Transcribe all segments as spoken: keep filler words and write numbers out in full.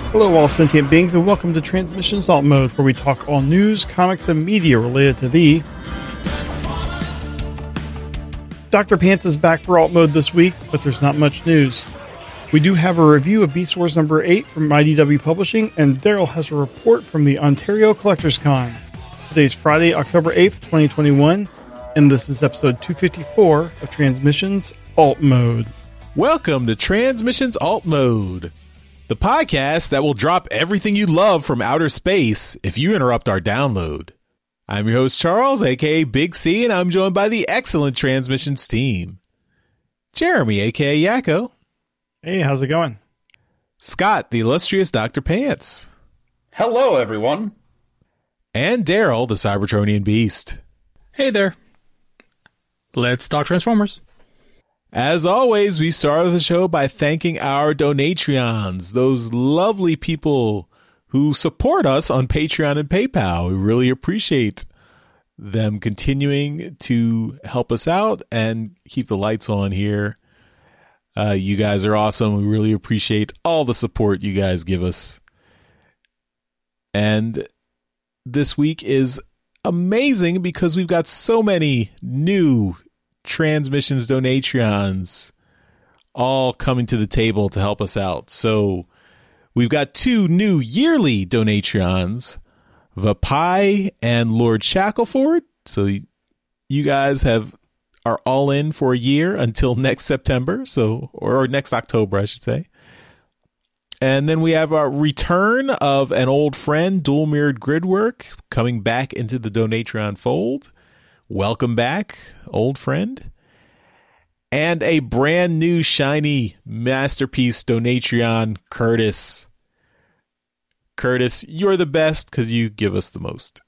Hello all sentient beings and welcome to Transmissions Alt Mode, where we talk all news, comics, and media related to V. Doctor Pants is back for Alt Mode this week, but there's not much news. We do have a review of Beast Wars number eight from I D W Publishing, and Daryl has a report from the Ontario Collectors Con. Today's Friday, October eighth, twenty twenty-one, and this is episode two fifty-four of Transmissions Alt Mode. Welcome to Transmissions Alt Mode, the podcast that will drop everything you love from outer space if you interrupt our download. I'm your host, Charles, aka Big C, and I'm joined by the excellent Transmissions team. Jeremy, aka Yakko. Hey, how's it going? Scott, the illustrious Doctor Pants. Hello, everyone. And Daryl, the Cybertronian Beast. Hey there. Let's talk Transformers. As always, we start the show by thanking our Donatreons, those lovely people who support us on Patreon and PayPal. We really appreciate them continuing to help us out and keep the lights on here. Uh, you guys are awesome. We really appreciate all the support you guys give us. And this week is amazing because we've got so many new Transmissions Donatreons all coming to the table to help us out. So we've got two new yearly Donatreons, Vapai and Lord Shackleford. So you guys have are all in for a year until next September, so or next October, I should say. And then we have our return of an old friend, Dual Mirrored Gridwork, coming back into the Donatreon fold. Welcome back, old friend. And a brand new shiny masterpiece Donatreon, Curtis. Curtis, you're the best because you give us the most.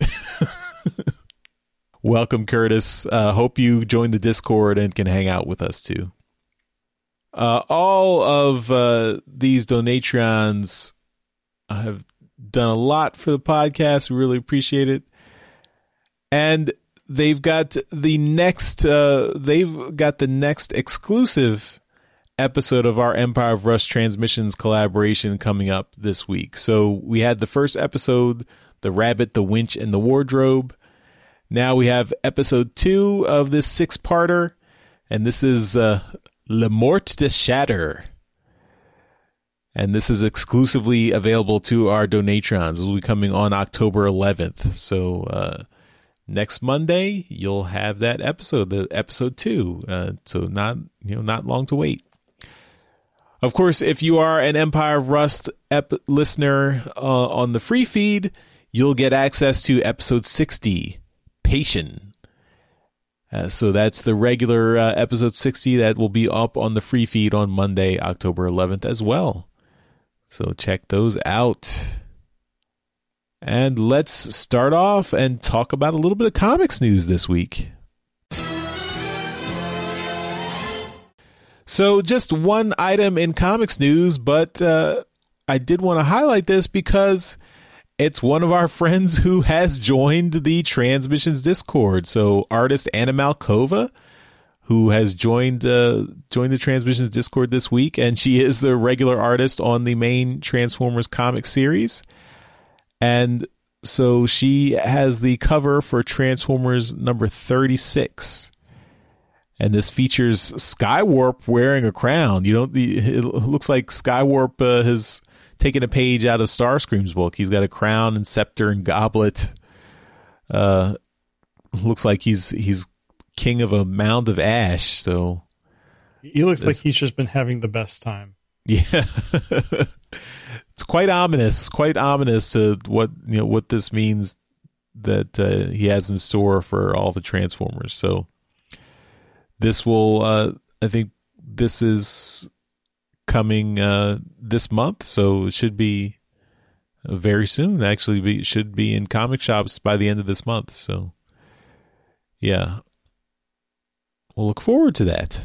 Welcome, Curtis. Uh, hope you join the Discord and can hang out with us too. Uh, all of uh, these Donatreons have done a lot for the podcast. We really appreciate it. And they've got the next uh, they've got the next exclusive episode of our Empire of Rush Transmissions collaboration coming up this week. So we had the first episode, The Rabbit, the Winch, and the Wardrobe. Now we have episode two of this six-parter, and this is uh, Le Mort de Shatter. And this is exclusively available to our Donatrons. It will be coming on October eleventh. So uh, next Monday, you'll have that episode, the episode two. Uh, so not you know not long to wait. Of course, if you are an Empire of Rust ep- listener uh, on the free feed, you'll get access to episode sixty. Patient. Uh, so that's the regular uh, episode sixty that will be up on the free feed on Monday, October eleventh as well. So check those out. And let's start off and talk about a little bit of comics news this week. So just one item in comics news, but uh, I did want to highlight this because it's one of our friends who has joined the Transmissions Discord. So artist Anna Malkova, who has joined uh, joined the Transmissions Discord this week, and she is the regular artist on the main Transformers comic series. And so she has the cover for Transformers number thirty-six. And this features Skywarp wearing a crown. You don't. It looks like Skywarp uh, has taking a page out of Starscream's book. He's got a crown and scepter and goblet. Uh, looks like he's he's king of a mound of ash. So he looks like he's just been having the best time. Yeah, it's quite ominous. Quite ominous to what you know what this means that uh, he has in store for all the Transformers. So this will, uh, I think, this is coming uh this month, so it should be uh, very soon. Actually, be should be in comic shops by the end of this month. So yeah, we'll look forward to that.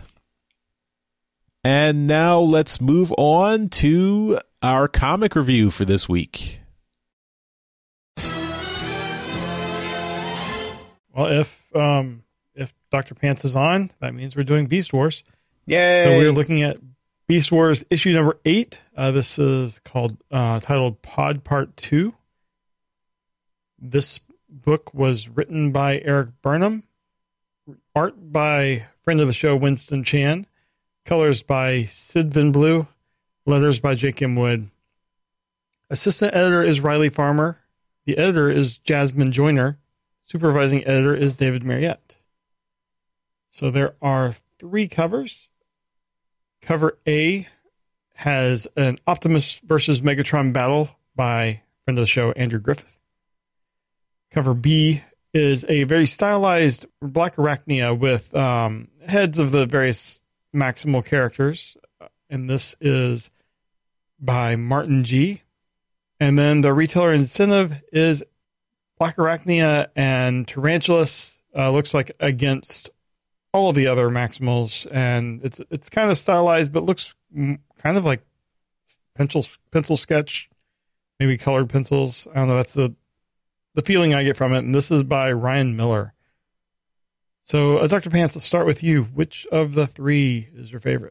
And now let's move on to our comic review for this week. Well, if um if Doctor Pants is on, that means we're doing Beast Wars. Yay! So we're looking at Beast Wars issue number eight. Uh, this is called uh, titled Pod Part Two. This book was written by Eric Burnham, art by friend of the show Winston Chan, colors by Sid Van Blue, letters by J. Kim Wood. Assistant editor is Riley Farmer. The editor is Jasmine Joyner. Supervising editor is David Marriott. So there are three covers. Cover A has an Optimus versus Megatron battle by friend of the show Andrew Griffith. Cover B is a very stylized Black Arachnia with um, heads of the various Maximal characters. And this is by Martin G. And then the retailer incentive is Black Arachnia and Tarantulas, uh, looks like against all of the other Maximals, and it's it's kind of stylized, but looks kind of like pencil pencil sketch, maybe colored pencils. I don't know. That's the the feeling I get from it. And this is by Ryan Miller. So, uh, Doctor Pants, let's start with you. Which of the three is your favorite?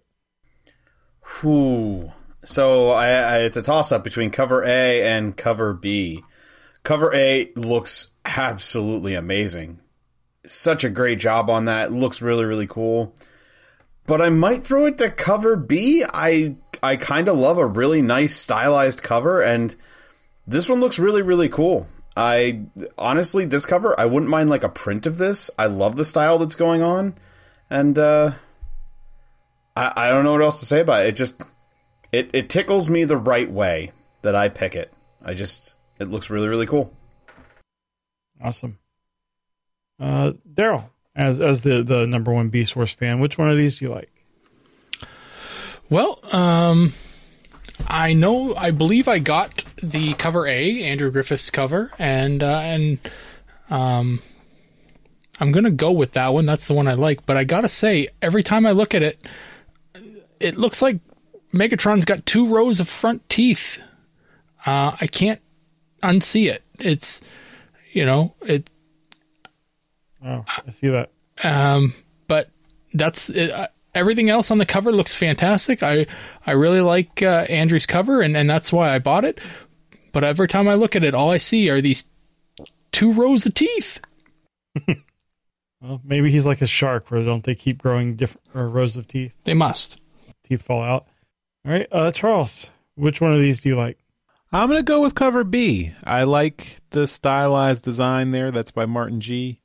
Whew. So I, I, it's a toss-up between cover A and cover B. Cover A looks absolutely amazing. Such a great job on that. It looks really, really cool. But I might throw it to cover B. I I kind of love a really nice stylized cover, and this one looks really, really cool. I honestly, this cover, I wouldn't mind like a print of this. I love the style that's going on, and uh, I I don't know what else to say about it. It just it it tickles me the right way that I pick it. I just it looks really, really cool. Awesome. Uh, Daryl, as as the, the number one Beast Wars fan, which one of these do you like? Well, um, I know, I believe I got the cover A, Andrew Griffith's cover, and uh, and um, I'm gonna go with that one. That's the one I like. But I gotta say, every time I look at it, it looks like Megatron's got two rows of front teeth. Uh, I can't unsee it. It's, you know, it. Oh, I see that. Um, but that's it. Uh, everything else on the cover looks fantastic. I I really like uh, Andrew's cover, and, and that's why I bought it. But every time I look at it, all I see are these two rows of teeth. Well, maybe he's like a shark, where don't they keep growing different or rows of teeth? They must. Teeth fall out. All right, uh, Charles, which one of these do you like? I'm going to go with cover B. I like the stylized design there. That's by Martin G.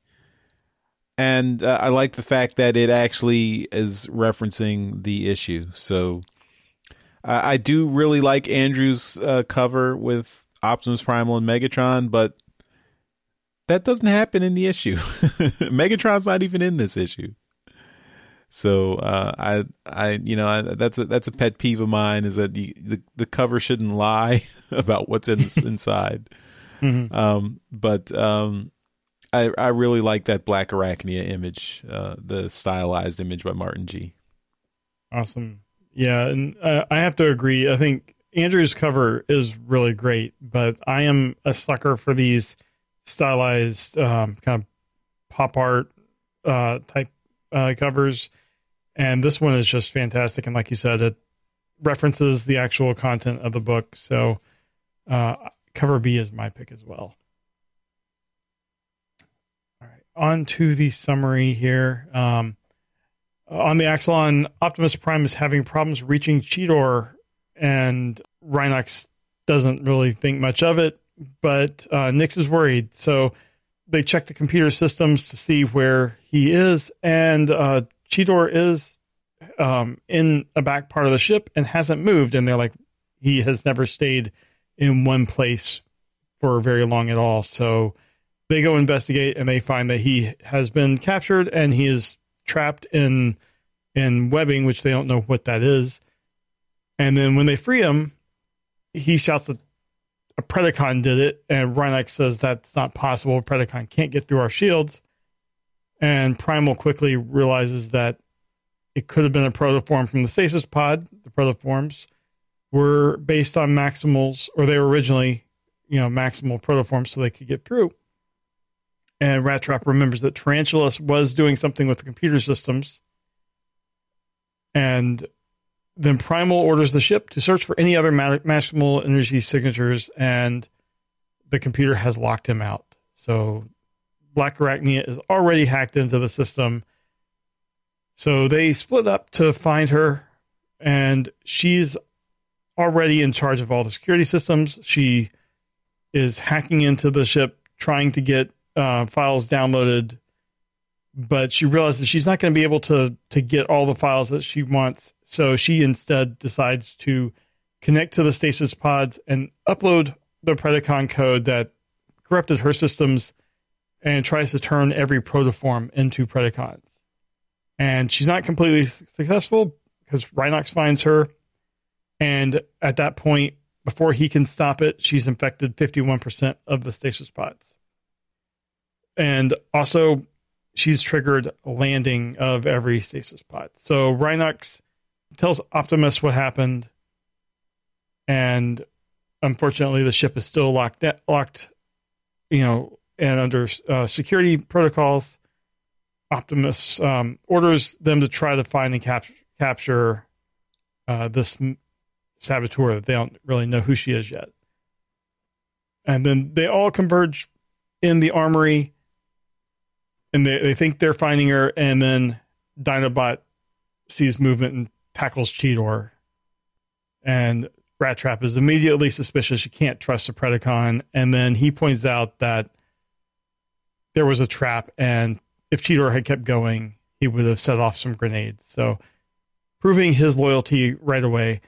And uh, I like the fact that it actually is referencing the issue. So uh, I do really like Andrew's uh, cover with Optimus Primal and Megatron, but that doesn't happen in the issue. Megatron's not even in this issue. So uh, I, I, you know, I, that's a that's a pet peeve of mine, is that the the, the cover shouldn't lie about what's in, inside. Mm-hmm. Um, but um, I I really like that Black Arachnia image, uh, the stylized image by Martin G. Awesome, yeah, and uh, I have to agree. I think Andrew's cover is really great, but I am a sucker for these stylized um, kind of pop art uh, type uh, covers. And this one is just fantastic. And like you said, it references the actual content of the book. So uh, cover B is my pick as well. All right. On to the summary here. Um, on the Axelon, Optimus Prime is having problems reaching Cheetor, and Rhinox doesn't really think much of it, but uh, Nyx is worried. So they check the computer systems to see where he is, and uh, Cheetor is um, in a back part of the ship and hasn't moved. And they're like, he has never stayed in one place for very long at all. So they go investigate, and they find that he has been captured and he is trapped in in webbing, which they don't know what that is. And then when they free him, he shouts that a Predacon did it, and Rhinox says that's not possible. Predacon can't get through our shields. And Primal quickly realizes that it could have been a protoform from the stasis pod. The protoforms were based on Maximals, or they were originally, you know, Maximal protoforms, so they could get through. And Rat Trap remembers that Tarantulas was doing something with the computer systems, and then Primal orders the ship to search for any other ma- maximal energy signatures, and the computer has locked him out. So Black Arachnia is already hacked into the system. So they split up to find her, and she's already in charge of all the security systems. She is hacking into the ship, trying to get uh, files downloaded, but she realizes she's not going to be able to to get all the files that she wants. So she instead decides to connect to the stasis pods and upload the Predacon code that corrupted her systems, and tries to turn every protoform into Predacons. And she's not completely successful because Rhinox finds her. And at that point, before he can stop it, she's infected fifty-one percent of the stasis pods. And also, she's triggered a landing of every stasis pod. So Rhinox tells Optimus what happened. And unfortunately, the ship is still locked, locked, you know, and under uh, security protocols. Optimus um, orders them to try to find and cap- capture uh, this saboteur. They don't really know who she is yet. And then they all converge in the armory, and they, they think they're finding her, and then Dinobot sees movement and tackles Cheetor. And Rat Trap is immediately suspicious. You can't trust a Predacon. And then he points out that there was a trap, and if Cheetor had kept going, he would have set off some grenades. So, proving his loyalty right away,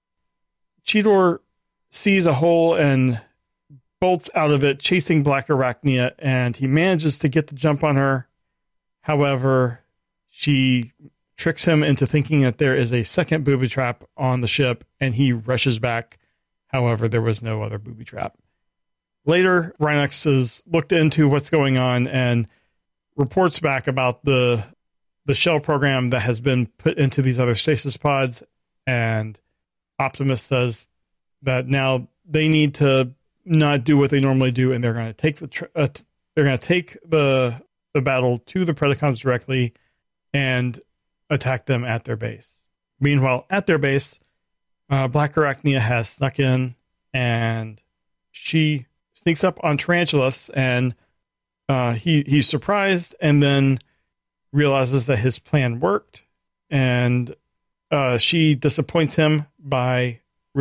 Cheetor sees a hole and bolts out of it, chasing Black Arachnia, and he manages to get the jump on her. However, she tricks him into thinking that there is a second booby trap on the ship, and he rushes back. However, there was no other booby trap. Later, Rhinox has looked into what's going on and reports back about the the shell program that has been put into these other stasis pods, and Optimus says that now they need to not do what they normally do, and they're going to take the tr- uh, they're going to take the the battle to the Predacons directly and attack them at their base. Meanwhile, at their base, uh, Black Arachnia has snuck in, and she sneaks up on Tarantulas, and uh, he he's surprised, and then realizes that his plan worked, and uh, she disappoints him by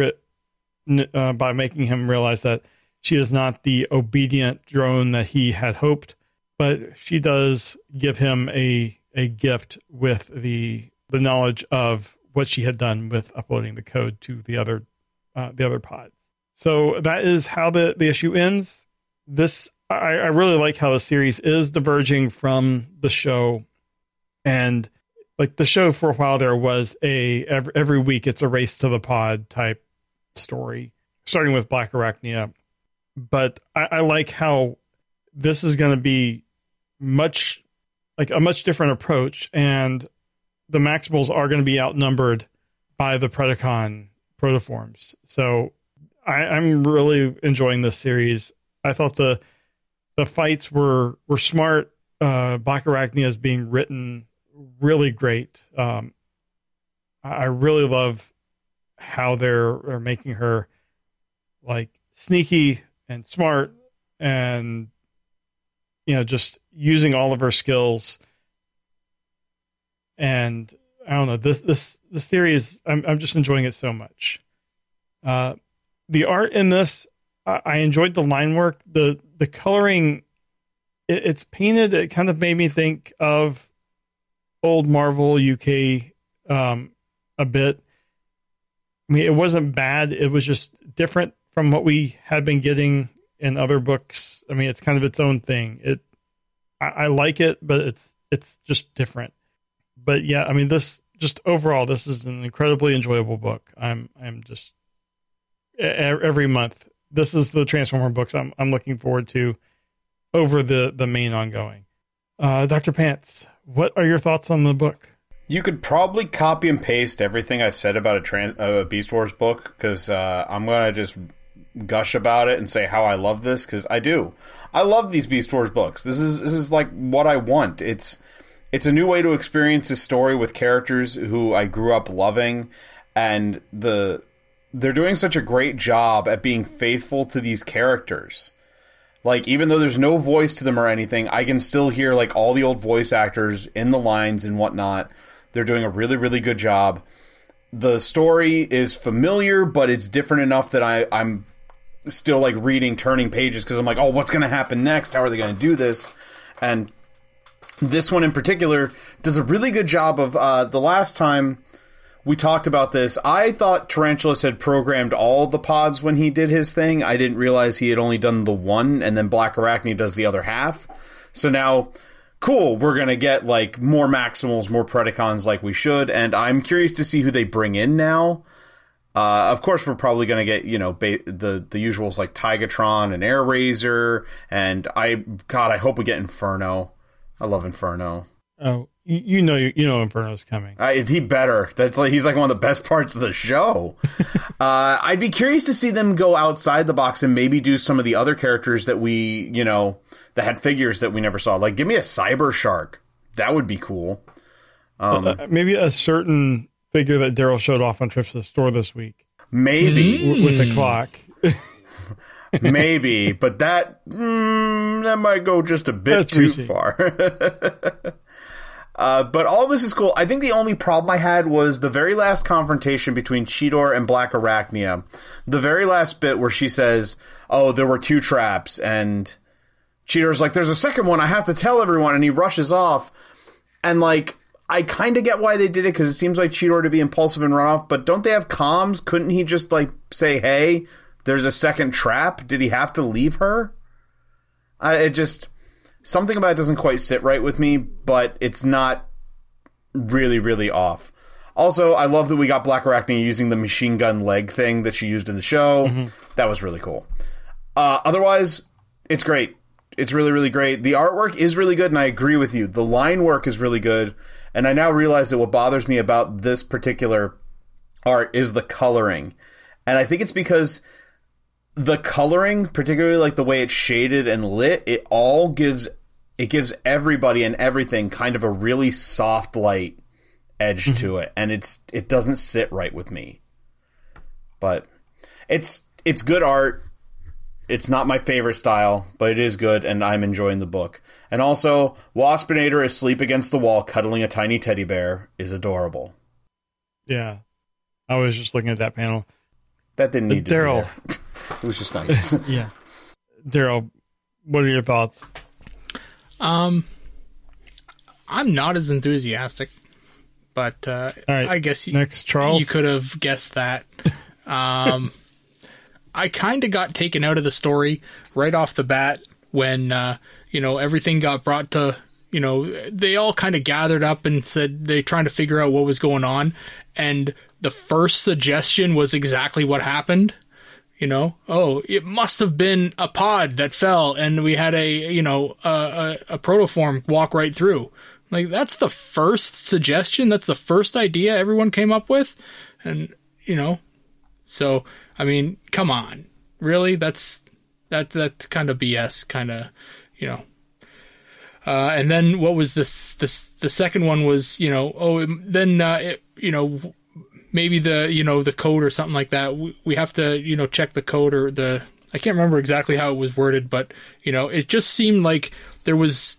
uh, by making him realize that she is not the obedient drone that he had hoped, but she does give him a a gift with the the knowledge of what she had done with uploading the code to the other uh, the other pods. So that is how the, the issue ends. This I, I really like how the series is diverging from the show, and like the show for a while there was a every, every week it's a race to the pod type story, starting with Black Arachnia. But I, I like how this is going to be much like a much different approach, and the Maximals are going to be outnumbered by the Predacon protoforms. So I, I'm really enjoying this series. I thought the the fights were were smart. Uh, Black Arachnia is being written really great. Um, I really love how they're, they're making her like sneaky and smart, and you know, just using all of her skills. And I don't know, this this this series, I'm I'm just enjoying it so much. Uh, the art in this, I, I enjoyed the line work. The the coloring, it, it's painted. It kind of made me think of old Marvel U K um, a bit. I mean, it wasn't bad. It was just different from what we had been getting in other books. I mean, it's kind of its own thing. It, I, I like it, but it's it's just different. But yeah, I mean, this just overall, this is an incredibly enjoyable book. I'm I'm just every month. This is the Transformer books I'm I'm looking forward to over the the main ongoing. Uh, Doctor Pants, what are your thoughts on the book? You could probably copy and paste everything I've said about a, trans- a Beast Wars book, because uh, I'm going to just gush about it and say how I love this, because I do. I love these Beast Wars books. This is this is like what I want. It's it's a new way to experience this story with characters who I grew up loving, and the they're doing such a great job at being faithful to these characters. Like, even though there's no voice to them or anything, I can still hear, like, all the old voice actors in the lines and whatnot. They're doing a really, really good job. The story is familiar, but it's different enough that I, I'm still, like, reading, turning pages, because I'm like, oh, what's going to happen next? How are they going to do this? And this one in particular does a really good job of, uh, the last time we talked about this, I thought Tarantulas had programmed all the pods when he did his thing. I didn't realize he had only done the one, and then Black Arachne does the other half. So now, cool, we're going to get, like, more Maximals, more Predacons like we should, and I'm curious to see who they bring in now. Uh, of course, we're probably going to get, you know, ba- the, the usuals like Tigatron and Air Razor, and I, God, I hope we get Inferno. I love Inferno. Oh, you, you know, you, you know, Inferno's coming. Uh, he better. That's like he's like one of the best parts of the show. uh, I'd be curious to see them go outside the box and maybe do some of the other characters that we, you know, that had figures that we never saw. Like, give me a Cyber Shark. That would be cool. Um, uh, maybe a certain figure that Daryl showed off on trips to the store this week. Maybe w- with a clock. Maybe, but that mm, that might go just a bit That's too reaching. far. uh, but all this is cool. I think the only problem I had was the very last confrontation between Cheetor and Black Arachnia. The very last bit where she says, "Oh, there were two traps," and Cheetor's like, "There's a second one. I have to tell everyone," and he rushes off. And like, I kind of get why they did it, because it seems like Cheetor to be impulsive and run off. But don't they have comms? Couldn't he just like say, "Hey, there's a second trap"? Did he have to leave her? I, it just... Something about it doesn't quite sit right with me, but it's not really, really off. Also, I love that we got Black Arachne using the machine gun leg thing that she used in the show. Mm-hmm. That was really cool. Uh, otherwise, it's great. It's really, really great. The artwork is really good, and I agree with you. The line work is really good, and I now realize that what bothers me about this particular art is the coloring. And I think it's because the coloring, particularly like the way it's shaded and lit, it all gives it gives everybody and everything kind of a really soft light edge mm-hmm. to it, and it's it doesn't sit right with me. But it's it's good art. It's not my favorite style, but it is good, and I'm enjoying the book. And also, Waspinator asleep against the wall, cuddling a tiny teddy bear, is adorable. Yeah, I was just looking at that panel. That didn't need to be Daryl. there. It was just nice. Yeah. Daryl, what are your thoughts? Um, I'm not as enthusiastic, but uh, right, I guess you, next, Charles. you could have guessed that. Um, I kind of got taken out of the story right off the bat when, uh, you know, everything got brought to, you know, they all kind of gathered up and said they're trying to figure out what was going on. And the first suggestion was exactly what happened. You know, oh, it must have been a pod that fell, and we had a, you know, a, a, a protoform walk right through. Like, that's the first suggestion. That's the first idea everyone came up with. And, you know, so, I mean, come on. Really? That's, that, that's kind of B S, kind of, you know. Uh, and then what was this, this, the second one was, you know, oh, then, uh, it, you know, maybe the, you know, the code or something like that. We, we have to, you know, check the code or the, I can't remember exactly how it was worded, but, you know, it just seemed like there was,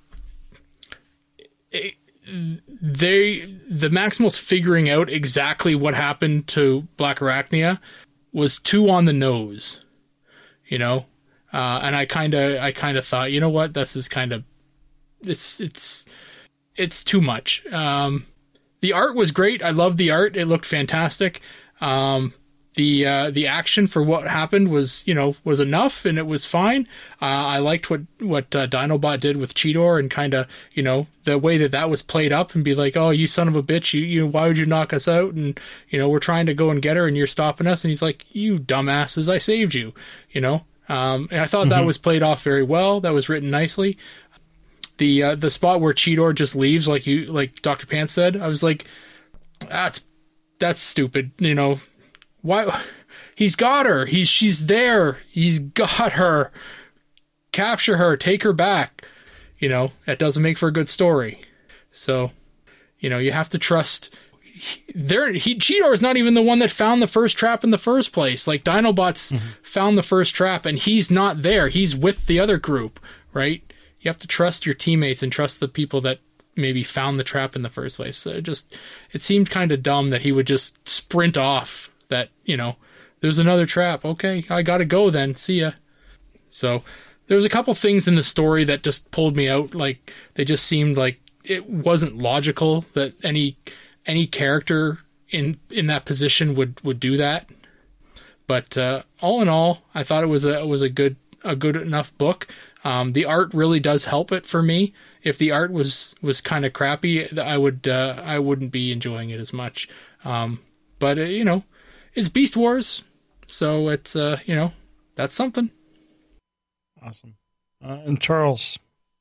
it, they, the Maximals figuring out exactly what happened to Black Arachnia was too on the nose, you know? Uh, and I kind of, I kind of thought, you know what, this is kind of, it's, it's, it's too much. Um, The art was great. I loved the art. It looked fantastic. Um, the uh, the action for what happened was, you know, was enough, and it was fine. Uh, I liked what what uh, Dinobot did with Cheetor, and kind of, you know, the way that that was played up, and be like, oh, you son of a bitch, you you why would you knock us out? And, you know, we're trying to go and get her, and you're stopping us. And he's like, you dumbasses, I saved you. You know, um, and I thought mm-hmm. that was played off very well. That was written nicely. The uh, the spot where Cheetor just leaves, like you, like Doctor Pants said, I was like, that's that's stupid. You know, why? He's got her. He's she's there. He's got her. Capture her. Take her back. You know, that doesn't make for a good story. So, you know, you have to trust. there, he Cheetor is not even the one that found the first trap in the first place. Like Dinobots mm-hmm. found the first trap, and he's not there. He's with the other group, right? You have to trust your teammates and trust the people that maybe found the trap in the first place. So it just, it seemed kind of dumb that he would just sprint off. That, you know, there's another trap. Okay, I gotta go then. See ya. So there was a couple things in the story that just pulled me out. Like they just seemed like it wasn't logical that any any character in in that position would, would do that. But uh, all in all, I thought it was a it was a good a good enough book. Um, the art really does help it for me. If the art was, was kind of crappy, I would uh, I wouldn't be enjoying it as much. Um, but uh, you know, it's Beast Wars, so it's uh, you know, that's something. Awesome. Uh, and Charles.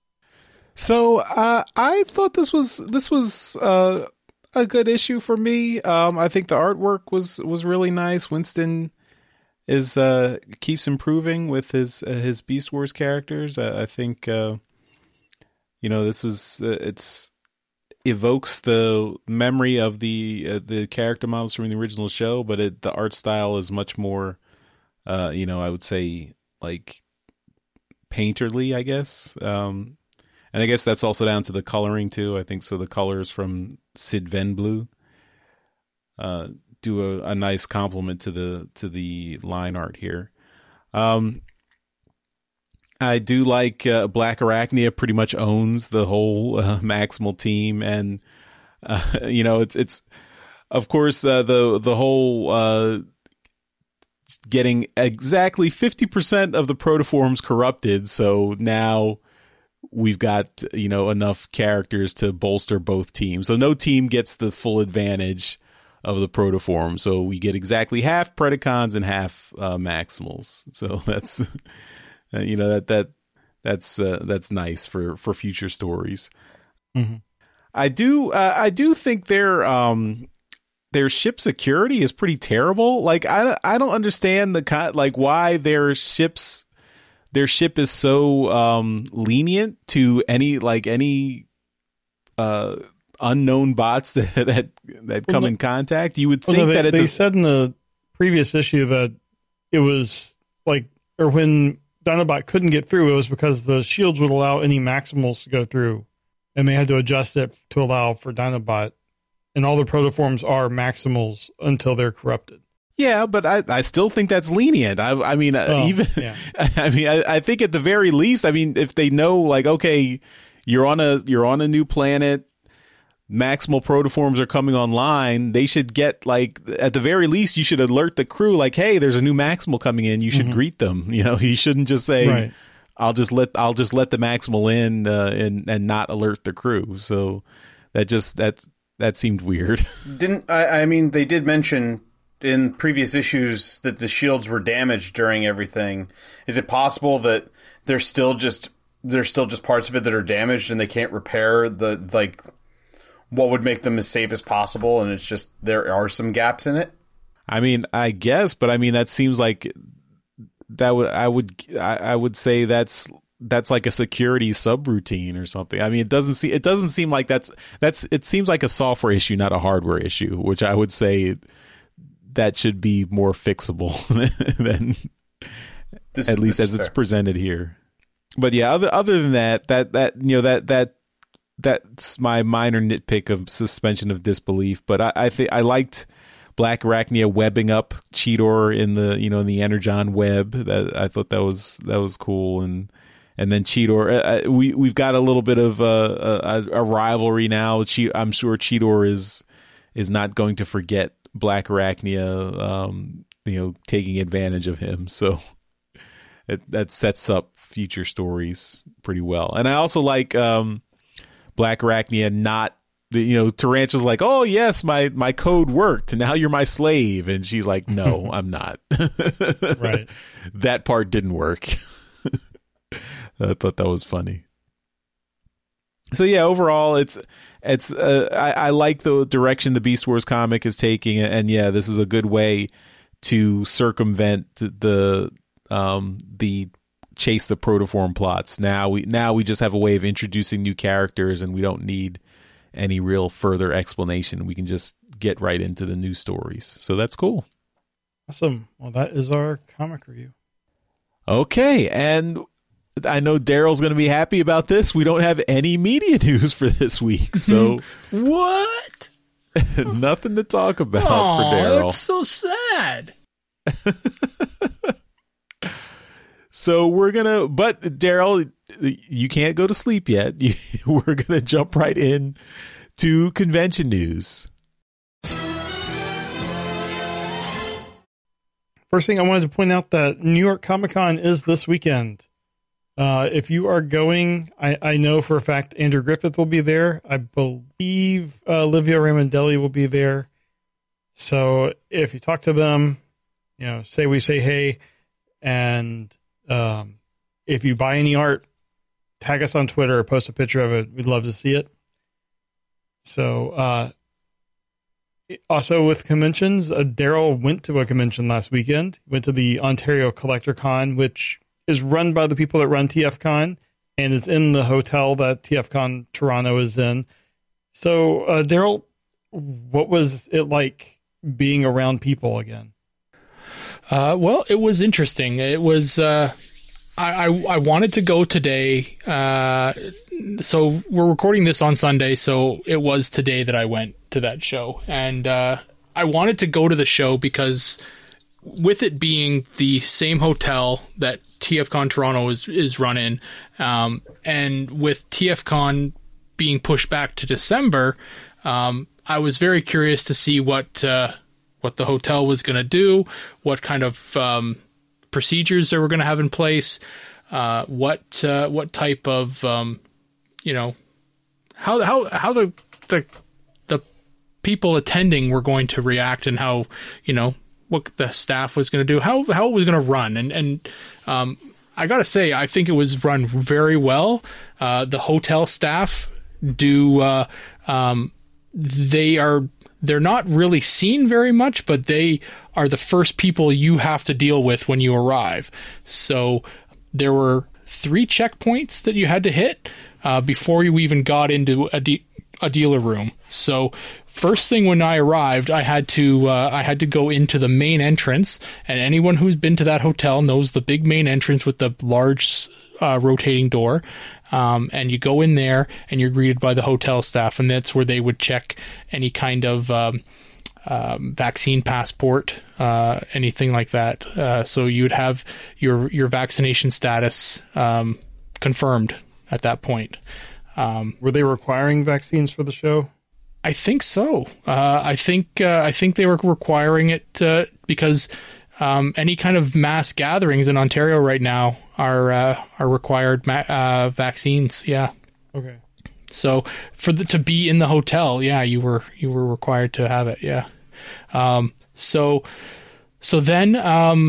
So uh, I thought this was this was uh, a good issue for me. Um, I think the artwork was was really nice. Winston is uh, keeps improving with his uh, his Beast Wars characters. I, I think uh, you know this is uh, it's evokes the memory of the uh, the character models from the original show, but it, the art style is much more uh, you know I would say like painterly, I guess. Um, and I guess that's also down to the coloring too. I think so. The colors from Sid Venblue uh, do a, a nice compliment to the to the line art here. Um, I do like uh, Black Arachnia pretty much owns the whole uh, Maximal team, and uh, you know it's it's of course uh, the the whole uh, getting exactly fifty percent of the protoforms corrupted. So now we've got, you know, enough characters to bolster both teams. So no team gets the full advantage of the protoform. So we get exactly half Predacons and half uh, Maximals. So that's, uh, you know, that, that, that's, uh, that's nice for, for future stories. Mm-hmm. I do, uh, I do think their, um, their ship security is pretty terrible. Like, I, I don't understand the, like, why their ships, Their ship is so um, lenient to any like any uh, unknown bots that that, that come well, in contact. You would think well, no, they, that it they the, said in the previous issue that it was like, or when Dinobot couldn't get through, it was because the shields would allow any Maximals to go through, and they had to adjust it to allow for Dinobot. And all the protoforms are Maximals until they're corrupted. Yeah, but I, I still think that's lenient. I, I mean, oh, even, yeah. I mean, I, I think at the very least, I mean, if they know, like, okay, you're on a, you're on a new planet, Maximal protoforms are coming online, they should get, like, at the very least, you should alert the crew, like, hey, there's a new Maximal coming in. You should mm-hmm. greet them. You know, you shouldn't just say, right. I'll just let, I'll just let the Maximal in uh, and, and not alert the crew. So that just, that's, that seemed weird. Didn't, I, I mean, they did mention in previous issues that the shields were damaged during everything. Is it possible that there's still just there's still just parts of it that are damaged and they can't repair the like what would make them as safe as possible, and it's just there are some gaps in it? I mean, I guess, but I mean that seems like that would I would I, I would say that's that's like a security subroutine or something. I mean, it doesn't see it doesn't seem like that's that's it seems like a software issue, not a hardware issue, which I would say that should be more fixable than this, at least as it's presented here. But yeah, other other than that, that that you know that that that's my minor nitpick of suspension of disbelief. But I, I think I liked Black Arachnia webbing up Cheetor in the you know in the Energon web. That I thought that was that was cool, and and then Cheetor. Uh, we we've got a little bit of a, a, a rivalry now. Che- I'm sure Cheetor is is not going to forget Black Arachnia, um, you know, taking advantage of him. So it, that sets up future stories pretty well. And I also like um, Black Arachnia not, you know, Tarantula's like, oh, yes, my, my code worked. Now you're my slave. And she's like, no, I'm not. Right. That part didn't work. I thought that was funny. So yeah, overall, it's it's uh, I, I like the direction the Beast Wars comic is taking, and yeah, this is a good way to circumvent the um, the chase the protoform plots. Now we now we just have a way of introducing new characters, and we don't need any real further explanation. We can just get right into the news stories. So that's cool. Awesome. Well, that is our comic review. Okay, and I know Daryl's going to be happy about this. We don't have any media news for this week, so what? Nothing to talk about Aww, for Daryl. That's so sad. So we're gonna, but Daryl, you can't go to sleep yet. We're gonna jump right in to convention news. First thing I wanted to point out that New York Comic Con is this weekend. Uh, if you are going, I, I know for a fact Andrew Griffith will be there. I believe uh, Olivia Ramondelli will be there. So if you talk to them, you know, say we say hey, and um, if you buy any art, tag us on Twitter or post a picture of it. We'd love to see it. So uh, also with conventions, uh, Daryl went to a convention last weekend. He went to the Ontario Collector Con, which is run by the people that run T F Con, and is in the hotel that T F Con Toronto is in. So, uh, Daryl, what was it like being around people again? Uh, well, it was interesting. It was, uh, I, I, I wanted to go today. Uh, so we're recording this on Sunday. So it was today that I went to that show, and, uh, I wanted to go to the show because with it being the same hotel that T F Con Toronto is, is running, um, and with T F Con being pushed back to December, um, I was very curious to see what, uh, what the hotel was going to do, what kind of um, procedures they were going to have in place, uh, what uh, what type of um, you know how how how the the the people attending were going to react, and how you know what the staff was going to do, how how it was going to run, and and um, I got to say, I think it was run very well. Uh, the hotel staff do uh, um, they are. They're not really seen very much, but they are the first people you have to deal with when you arrive. So there were three checkpoints that you had to hit uh, before you even got into a, de- a dealer room. So first thing when I arrived, I had to uh, I had to go into the main entrance, and anyone who's been to that hotel knows the big main entrance with the large uh, rotating door. Um, and you go in there and you're greeted by the hotel staff, and that's where they would check any kind of um, um, vaccine passport, uh, anything like that. Uh, so you'd have your your vaccination status um, confirmed at that point. Um, Were they requiring vaccines for the show? I think so. Uh, I think uh, I think they were requiring it uh, because um, any kind of mass gatherings in Ontario right now are uh, are required ma- uh, vaccines. Yeah. Okay. So for the to be in the hotel, yeah, you were you were required to have it. Yeah. Um, so so then um,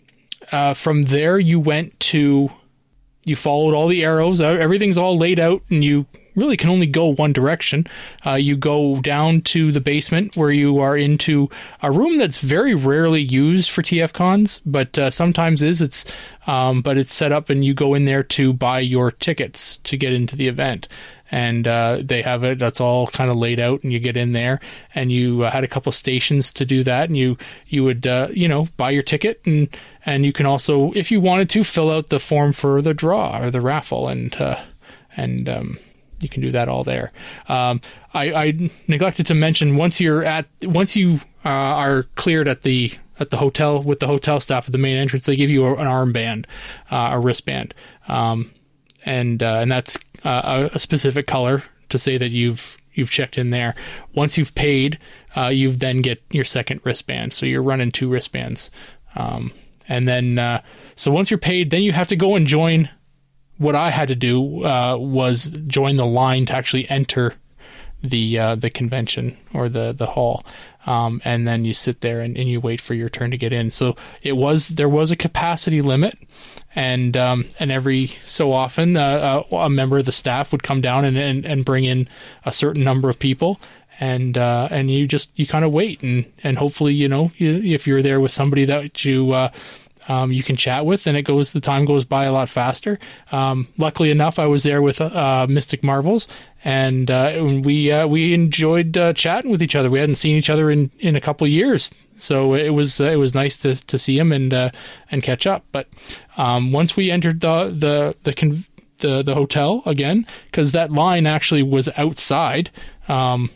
uh, from there you went to you followed all the arrows. Everything's all laid out, and you really can only go one direction. Uh, you go down to the basement where you are into a room that's very rarely used for T F Cons, but uh, sometimes is. It's um, but it's set up, and you go in there to buy your tickets to get into the event. And uh, they have it. That's all kind of laid out, and you get in there, and you uh, had a couple stations to do that, and you you would uh, you know buy your ticket, and and you can also, if you wanted to, fill out the form for the draw or the raffle, and uh, and um, you can do that all there. Um, I, I neglected to mention once you're at once you uh, are cleared at the at the hotel with the hotel staff at the main entrance, they give you an armband, uh, a wristband, um, and uh, and that's uh, a specific color to say that you've you've checked in there. Once you've paid, uh, you then get your second wristband. So you're running two wristbands, um, and then uh, so once you're paid, then you have to go and join. What I had to do uh, was join the line to actually enter the uh, the convention or the the hall, um, and then you sit there and, and you wait for your turn to get in. So it was there was a capacity limit, and um, and every so often uh, a, a member of the staff would come down and, and, and bring in a certain number of people, and uh, and you just you kind of wait, and and hopefully you know you, if you're there with somebody that you. Uh, um, you can chat with, and it goes the time goes by a lot faster. Um, luckily enough, I was there with uh, Mystic Marvels, and uh, we uh, we enjoyed uh, chatting with each other. We hadn't seen each other in, in a couple of years, so it was uh, it was nice to, to see him and uh, and catch up. But um, once we entered the the the con- the, the hotel again, because that line actually was outside, um,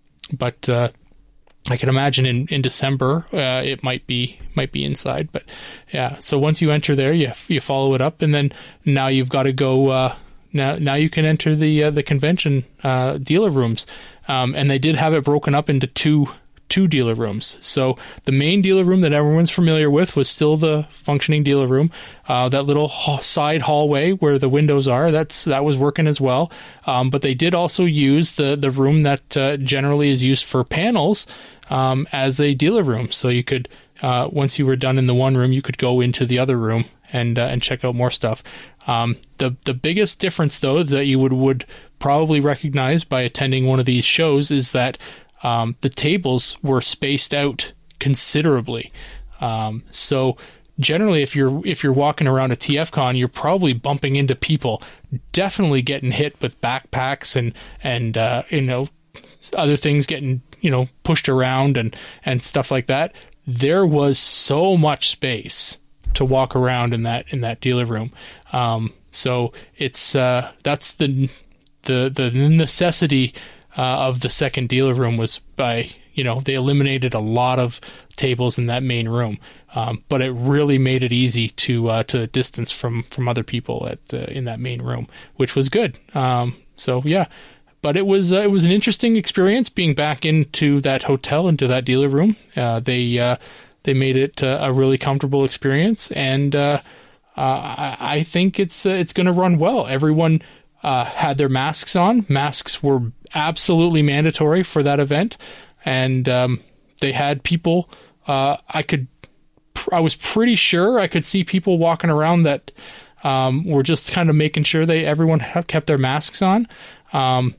but. Uh, I can imagine in, in December uh, it might be might be inside, but yeah. So once you enter there, you you follow it up, and then now you've got to go. Uh, now now you can enter the uh, the convention uh, dealer rooms, um, and they did have it broken up into two two dealer rooms. So the main dealer room that everyone's familiar with was still the functioning dealer room. Uh, that little ha- side hallway where the windows are, that's that was working as well. Um, but they did also use the the room that uh, generally is used for panels. Um, as a dealer room, so you could uh, once you were done in the one room, you could go into the other room and uh, and check out more stuff. Um, the the biggest difference, though, that you would would probably recognize by attending one of these shows is that um, the tables were spaced out considerably. Um, so generally, if you're if you're walking around a T F Con, you're probably bumping into people, definitely getting hit with backpacks and and uh, you know other things getting. you know, pushed around and, and stuff like that. There was so much space to walk around in that, in that dealer room. Um, so it's, uh, that's the, the, the necessity, uh, of the second dealer room was by, you know, they eliminated a lot of tables in that main room. Um, but it really made it easy to, uh, to distance from, from other people at, uh, in that main room, which was good. Um, so yeah. But it was uh, it was an interesting experience being back into that hotel, into that dealer room. Uh, they uh, they made it uh, a really comfortable experience, and uh, uh, I, I think it's uh, it's going to run well. Everyone uh, had their masks on. Masks were absolutely mandatory for that event, and um, they had people. Uh, I could, I was pretty sure I could see people walking around that um, were just kind of making sure they everyone kept their masks on. Um,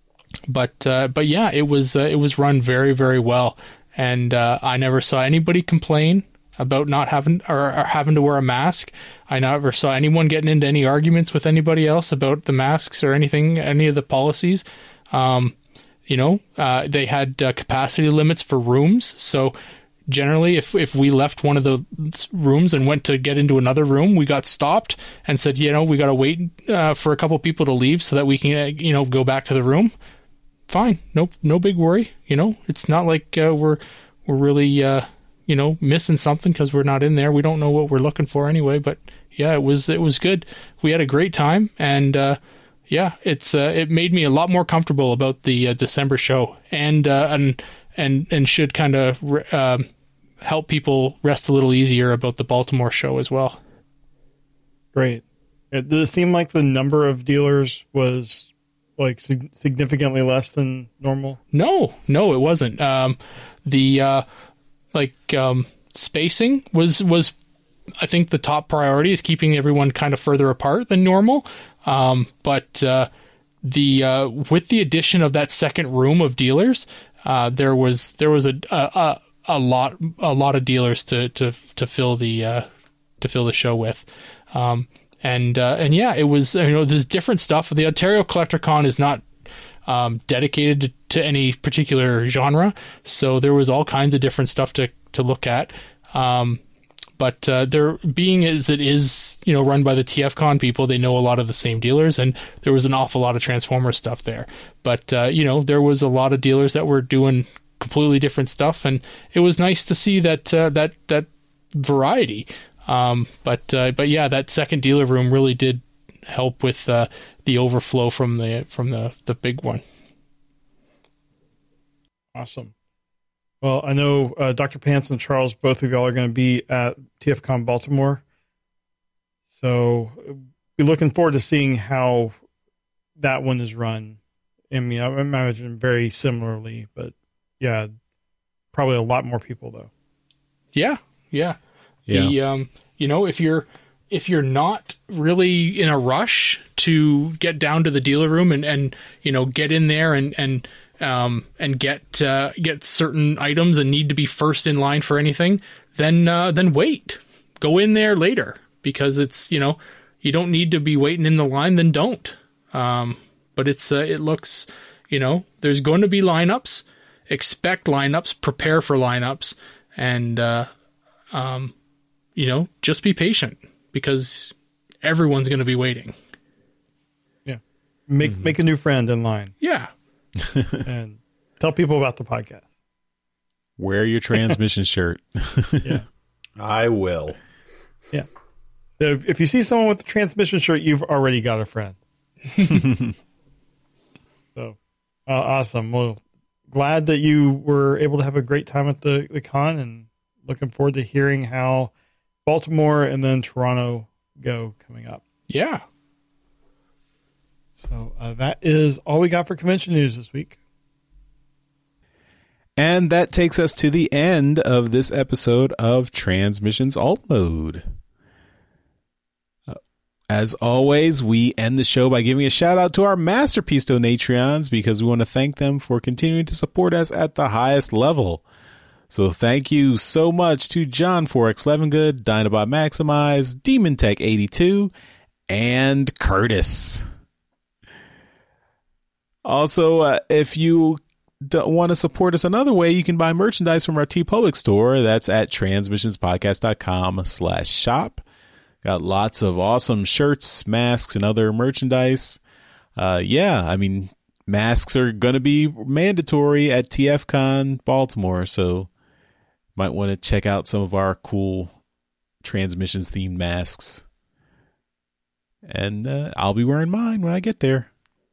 But uh, but yeah, it was uh, it was run very, very well, and uh, I never saw anybody complain about not having or, or having to wear a mask. I never saw anyone getting into any arguments with anybody else about the masks or anything, any of the policies. Um, you know, uh, they had uh, capacity limits for rooms, so generally, if if we left one of the rooms and went to get into another room, we got stopped and said, you know, we got to wait uh, for a couple people to leave so that we can, uh, you know, go back to the room. Fine, no, no big worry. You know, it's not like uh, we're we're really, uh, you know, missing something because we're not in there. We don't know what we're looking for anyway. But yeah, it was it was good. We had a great time, and uh, yeah, it's uh, it made me a lot more comfortable about the uh, December show, and uh, and and and should kind of uh, help people rest a little easier about the Baltimore show as well. Great. Did it seem like the number of dealers was like sig- significantly less than normal? No, no, it wasn't. Um, the uh, like um, spacing was was I think the top priority is keeping everyone kind of further apart than normal. Um, but uh, the uh, with the addition of that second room of dealers, uh, there was there was a, a a lot a lot of dealers to to to fill the uh, to fill the show with. Um, And, uh, and yeah, it was, you know, there's different stuff. The Ontario Collector Con is not, um, dedicated to, to any particular genre. So there was all kinds of different stuff to, to look at. Um, but, uh, there being as it is, you know, run by the T F Con people, they know a lot of the same dealers, and there was an awful lot of Transformers stuff there. But, uh, you know, there was a lot of dealers that were doing completely different stuff, and it was nice to see that, uh, that, that variety. Um, but, uh, but yeah, that second dealer room really did help with, uh, the overflow from the, from the, the big one. Awesome. Well, I know, uh, Doctor Pants and Charles, both of y'all are going to be at T F Con Baltimore. So we're looking forward to seeing how that one is run. I mean, I imagine very similarly, but yeah, probably a lot more people though. Yeah. Yeah. Yeah. The, um, you know, if you're, if you're not really in a rush to get down to the dealer room and, and, you know, get in there and, and, um, and get, uh, get certain items and need to be first in line for anything, then, uh, then wait, go in there later, because it's, you know, you don't need to be waiting in the line, then don't. Um, but it's, uh, it looks, you know, there's going to be lineups, expect lineups, prepare for lineups, and, uh, um, you know, just be patient, because everyone's going to be waiting. Yeah. Make, mm-hmm. make a new friend in line. Yeah. And tell people about the podcast. Wear your transmission shirt. Yeah. I will. Yeah. If, if you see someone with a transmission shirt, you've already got a friend. So, uh, awesome. Well, glad that you were able to have a great time at the, the con, and looking forward to hearing how Baltimore and then Toronto go coming up. Yeah. So uh, that is all we got for convention news this week. And that takes us to the end of this episode of Transmissions Alt Mode. Uh, as always, we end the show by giving a shout out to our Masterpiece Donatrions, because we want to thank them for continuing to support us at the highest level. So thank you so much to John four X Levengood, Dinobot Maximize, Demon Tech eighty-two, and Curtis. Also, uh, if you don't want to support us another way, you can buy merchandise from our TeePublic store. That's at transmissionspodcast.com slash shop. Got lots of awesome shirts, masks, and other merchandise. Uh, yeah, I mean, masks are going to be mandatory at T F Con Baltimore, so might want to check out some of our cool Transmissions themed masks. And uh, I'll be wearing mine when I get there.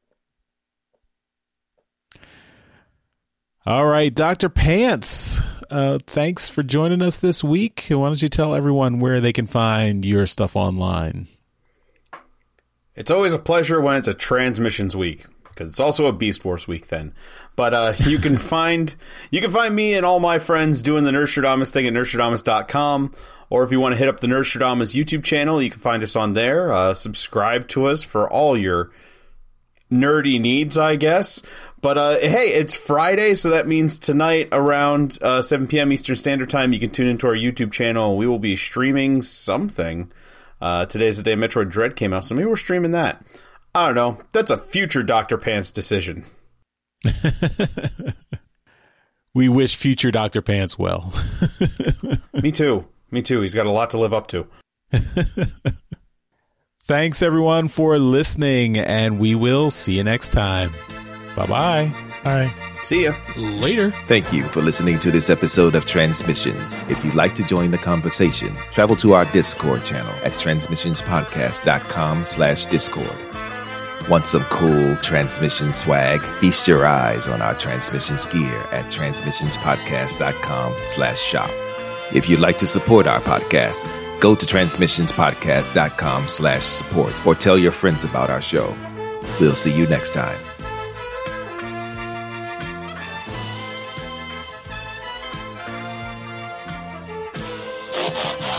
All right, Doctor Pants, uh, thanks for joining us this week. Why don't you tell everyone where they can find your stuff online? It's always a pleasure when it's a Transmissions week, because it's also a Beast Wars week then. But uh, you can find you can find me and all my friends doing the Nerdstradamus thing at nerdstradamus dot com. Or if you want to hit up the Nerdstradamus YouTube channel, you can find us on there. Uh, subscribe to us for all your nerdy needs, I guess. But uh, hey, it's Friday, so that means tonight around uh, seven p.m. Eastern Standard Time, you can tune into our YouTube channel. We will be streaming something. Uh, today's the day Metroid Dread came out, so maybe we're streaming that. I don't know. That's a future Doctor Pants decision. We wish future Doctor Pants well. Me too. Me too. He's got a lot to live up to. Thanks, everyone, for listening, and we will see you next time. Bye-bye. Bye. See ya. Later. Thank you for listening to this episode of Transmissions. If you'd like to join the conversation, travel to our Discord channel at transmissionspodcast.com slash Discord. Want some cool Transmission swag? Feast your eyes on our Transmissions gear at transmissionspodcast.com slash shop. If you'd like to support our podcast, go to transmissionspodcast.com slash support or tell your friends about our show. We'll see you next time. Ha ha ha!